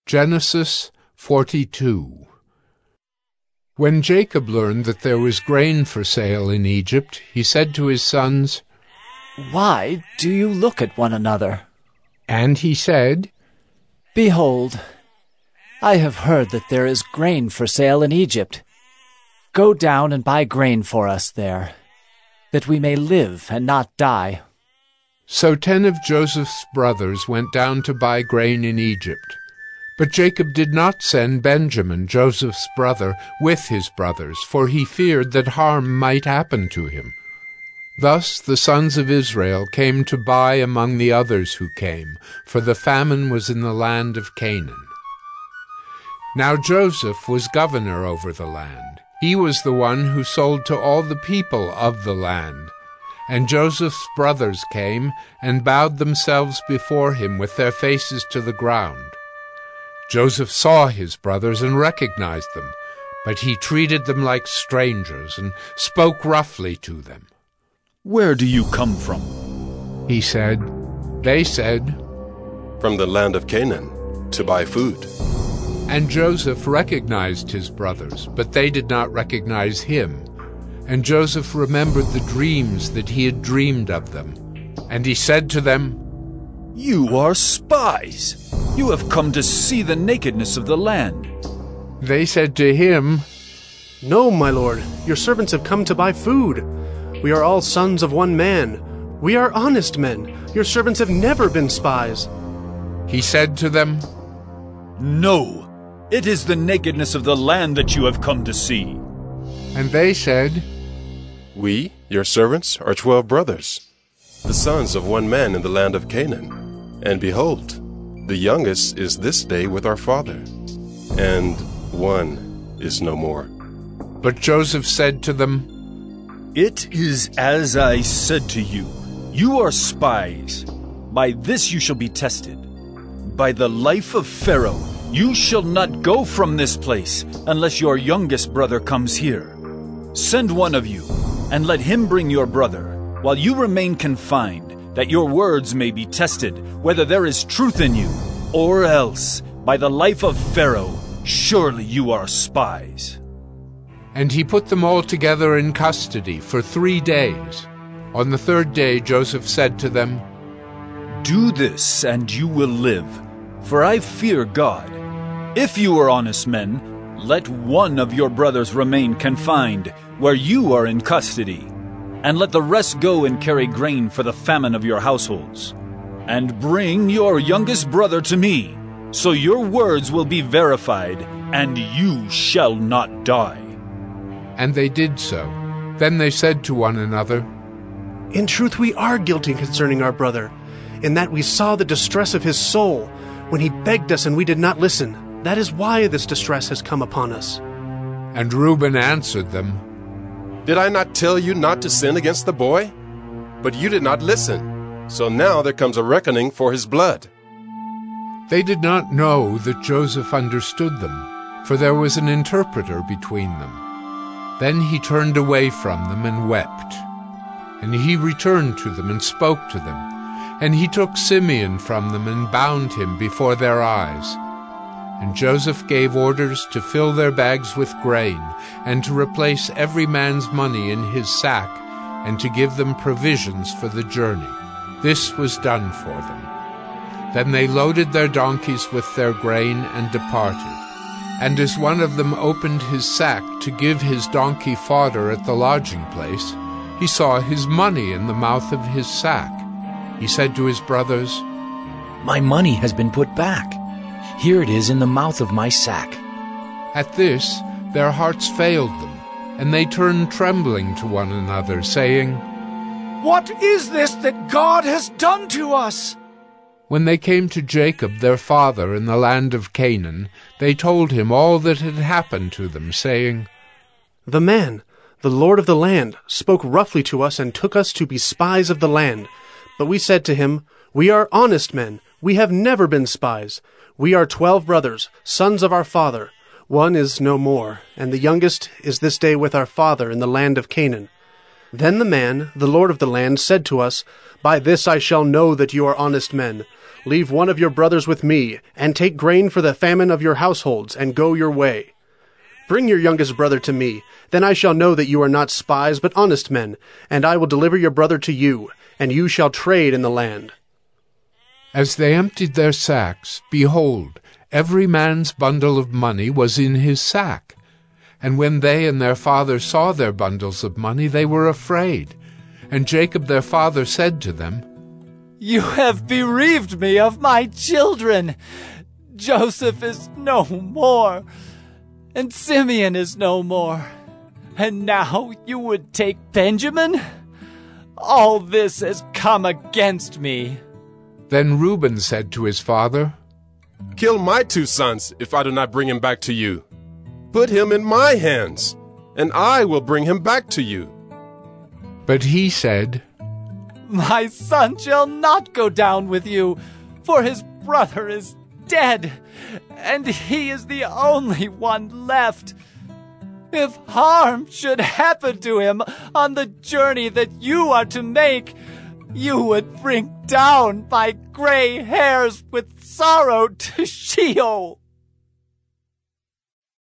Genesis 42. When Jacob learned that there was grain for sale in Egypt, he said to his sons, "Why do you look at one another?" And he said, "Behold, I have heard that there is grain for sale in Egypt. Go down and buy grain for us there, that we may live and not die." So 10 of Joseph's brothers went down to buy grain in Egypt. But Jacob did not send Benjamin, Joseph's brother, with his brothers, for he feared that harm might happen to him. Thus the sons of Israel came to buy among the others who came, for the famine was in the land of Canaan. Now Joseph was governor over the land. He was the one who sold to all the people of the land. And Joseph's brothers came and bowed themselves before him with their faces to the ground. Joseph saw his brothers and recognized them, but he treated them like strangers and spoke roughly to them. "Where do you come from?" he said. They said, "From the land of Canaan, to buy food." And Joseph recognized his brothers, but they did not recognize him. And Joseph remembered the dreams that he had dreamed of them. And he said to them, "You are spies. You have come to see the nakedness of the land." They said to him, "No, my lord, your servants have come to buy food. We are all sons of one man. We are honest men. Your servants have never been spies." He said to them, "No, it is the nakedness of the land that you have come to see." And they said, "We, your servants, are 12 brothers, the sons of one man in the land of Canaan. And behold, the youngest is this day with our father, and one is no more." But Joseph said to them, "It is as I said to you. You are spies. By this you shall be tested. By the life of Pharaoh, you shall not go from this place unless your youngest brother comes here. Send one of you, and let him bring your brother, while you remain confined, that your words may be tested, whether there is truth in you, or else, by the life of Pharaoh, surely you are spies." And he put them all together in custody for 3 days. On the 3rd day Joseph said to them, "Do this, and you will live, for I fear God. If you are honest men, let one of your brothers remain confined, where you are in custody, and let the rest go and carry grain for the famine of your households. And bring your youngest brother to me, so your words will be verified, and you shall not die." And they did so. Then they said to one another, "In truth we are guilty concerning our brother, in that we saw the distress of his soul, when he begged us and we did not listen. That is why this distress has come upon us." And Reuben answered them, "Did I not tell you not to sin against the boy? But you did not listen. So now there comes a reckoning for his blood." They did not know that Joseph understood them, for there was an interpreter between them. Then he turned away from them and wept. And he returned to them and spoke to them. And he took Simeon from them and bound him before their eyes. And Joseph gave orders to fill their bags with grain, and to replace every man's money in his sack, and to give them provisions for the journey. This was done for them. Then they loaded their donkeys with their grain and departed. And as one of them opened his sack to give his donkey fodder at the lodging place, he saw his money in the mouth of his sack. He said to his brothers, "My money has been put back. Here it is in the mouth of my sack." At this their hearts failed them, and they turned trembling to one another, saying, "What is this that God has done to us?" When they came to Jacob their father in the land of Canaan, they told him all that had happened to them, saying, "The man, the lord of the land, spoke roughly to us and took us to be spies of the land. But we said to him, 'We are honest men. We have never been spies. We are 12 brothers, sons of our father. One is no more, and the youngest is this day with our father in the land of Canaan.' Then the man, the lord of the land, said to us, 'By this I shall know that you are honest men. Leave one of your brothers with me, and take grain for the famine of your households, and go your way. Bring your youngest brother to me, then I shall know that you are not spies, but honest men, and I will deliver your brother to you, and you shall trade in the land." As they emptied their sacks, behold, every man's bundle of money was in his sack. And when they and their father saw their bundles of money, they were afraid. And Jacob their father said to them, "You have bereaved me of my children. Joseph is no more, and Simeon is no more. And now you would take Benjamin? All this has come against me." Then Reuben said to his father, Kill my 2 sons if I do not bring him back to you. Put him in my hands, and I will bring him back to you. But he said, "My son shall not go down with you, for his brother is dead, and he is the only one left. If harm should happen to him on the journey that you are to make, you would bring down my gray hairs with sorrow to Sheol."